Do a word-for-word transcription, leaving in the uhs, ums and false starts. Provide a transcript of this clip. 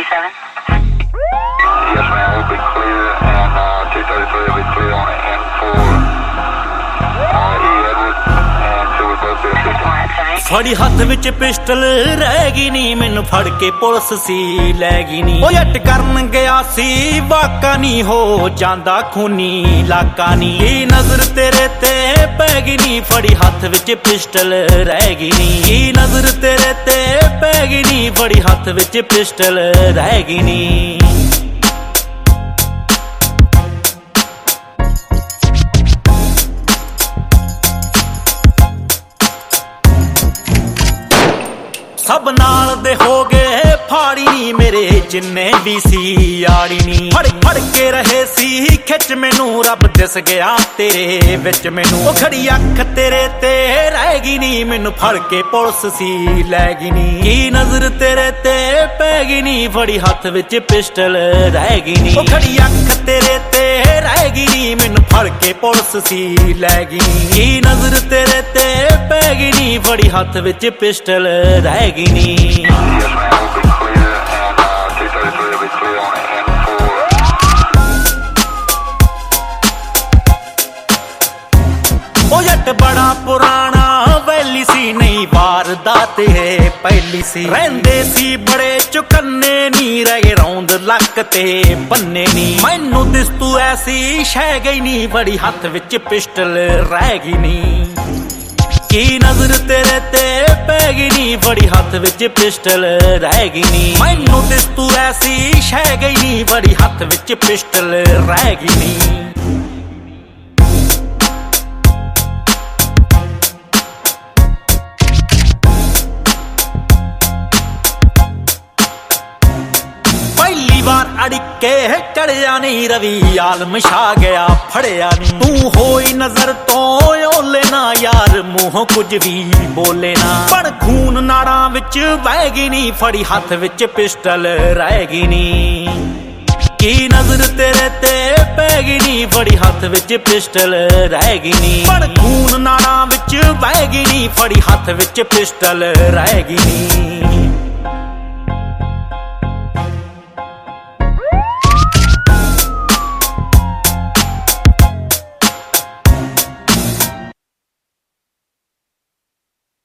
fifty-seven? Yes, ma'am. We'll be clear, and uh, two thirty-three will be clear on the N four. Uh, E. Edward, and two will both be a fifty-one. ਫੜੀ ਹੱਥ ਵਿੱਚ pistol ਰਹਿ ਗਈ ਨੀ, ਮੈਨੂੰ ਫੜ ਕੇ police ਸੀ ਲੈ ਗਈ ਨੀ। ਉਹ ਜੱਟ ਕਰਨ ਗਿਆ ਸੀ ਵਾਕਾ ਨੀ, ਹੋ ਜਾਂਦਾ ਖੂਨੀ ਇਲਾਕਾ ਨੀ। ਕੀ ਨਜ਼ਰ ਤੇਰੇ ਤੇ ਪੈ ਗਈ ਨੀ, ਫੜੀ ਹੱਥ ਵਿੱਚ ਪਿਸਟਲ ਰਹਿ ਗਈ ਨੀ। ਕੀ ਨਜ਼ਰ ਤੇਰੇ ਤੇ ਪੈ ਗਈ ਨੀ, ਫੜੀ ਹੱਥ ਵਿੱਚ ਪਿਸਟਲ ਰਹਿ ਗਈ ਨੀ। ਸਭ ਨਾਲ ਦੇ ਹੋ ਗਏ ਫਾੜੀ ਨੀ, ਮੇਰੇ ਜਿੰਨੇ ਵੀ ਸੀ ਯਾਰੀ ਨੀ। ਫੜ ਫੜ ਕੇ ਰਹੇ ਸੀ ਖਿੱਚ ਮੈਨੂੰ, ਰੱਬ ਦਿਸ ਗਿਆ ਤੇਰੇ ਵਿੱਚ ਮੈਨੂੰ। ਉਹ ਖੜੀ ਅੱਖ ਤੇਰੇ ਤੇ ਰਹਿ ਗਈ ਨੀ, ਮੈਨੂੰ ਫੜ ਕੇ ਪੁਲਿਸ ਸੀ ਲੈ ਗਈ ਨੀ। ਕੀ ਨਜ਼ਰ ਤੇਰੇ ਤੇ ਪੈ ਗਈ ਨੀ, ਫੜੀ ਹੱਥ ਵਿੱਚ ਪਿਸਟਲ ਰਹਿ ਗਈ ਨੀ। ਉਹ ਖੜੀ ਅੱਖ ਤੇਰੇ ਤੇ ਰਹਿ ਗਈ ਨੀ, ਮੈਨੂੰ ਫੜ ਕੇ ਪੁਲਿਸ ਸੀ ਲੈ ਗਈ ਨੀ। ਕੀ ਨਜ਼ਰ ਤੇਰੇ ਤੇ ਪੈ ਗਈ ਨੀ, ਫੜੀ ਹੱਥ ਵਿੱਚ ਪਿਸਟਲ ਰਹਿ ਗਈ ਨੀ। Yes, ma'am. We'll be clear, and uh, two thirty-three will be clear on the N four. ਉਹ ਜੱਟ ਬੜਾ ਪੁਰਾਣਾ ਵੈਲੀ ਸੀ, ਨਹੀਂ ਵਾਰਦਾਤ ਇਹ ਪਹਿਲੀ ਸੀ। ਰਹਿੰਦੇ ਸੀ ਬੜੇ ਚੁਕੰਨੇ ਨੀ, ਰਹਿ ਗਏ ਰੌਂਦ ਲੱਕ ਤੇ ਬੰਨੇ ਨੀ। ਮੈਨੂੰ ਦਿਸ ਤੂੰ ਐਸੀ ਸ਼ੈ ਗਈ ਨੀ, ਬੜੀ ਹੱਥ ਵਿੱਚ ਪਿਸਟਲ ਰਹਿ ਗਈ ਨੀ। ਕੀ ਨਜ਼ਰ ਤੇਰੇ ਤੇ ਪੈ ਗਈ ਨੀ, ਬੜੀ ਹੱਥ ਵਿੱਚ ਪਿਸਟਲ ਰਹਿ ਗਈ ਨੀ। ਮੈਨੂੰ ਦਿਸ ਤੂੰ ਐਸੀ ਸ਼ੈ ਗਈ ਨੀ, ਬੜੀ ਹੱਥ ਵਿੱਚ ਪਿਸਟਲ ਰਹਿ ਗਈ ਨੀ। ਪਹਿਲੀ ਵਾਰ ਅੜਿੱਕੇ ਚੜਿਆ ਨੀ, ਰਵੀ ਆਲਮ ਛਾ ਗਿਆ ਫੜਿਆ ਨੀ। ਤੂੰ ਹੋਈ ਨਜ਼ਰ ਤੋਂ ਓਲੇ ਨਾ ਯਾਰ, ਮੂੰਹੋਂ ਕੁਝ ਵੀ ਬੋਲੇ ਨਾ। ਪਰ ਖੂਨ ਨਾੜਾਂ ਵਿੱਚ ਵਹਿ ਗਈ ਨੀ, ਫੜੀ ਹੱਥ ਵਿੱਚ ਪਿਸਟਲ ਰਹਿ ਗਈ ਨੀ। ਕੀ ਨਜ਼ਰ ਤੇਰੇ ਤੇ ਪੈ ਗਈ ਨੀ, ਫੜੀ ਹੱਥ ਵਿੱਚ ਪਿਸਟਲ ਰਹਿ ਗਈ ਨੀ। ਪਰ ਖੂਨ ਨਾੜਾਂ ਵਿੱਚ ਵਹਿ ਗਈ ਨੀ, ਫੜੀ ਹੱਥ ਵਿੱਚ ਪਿਸਟਲ ਰਹਿ ਗਈ ਨੀ।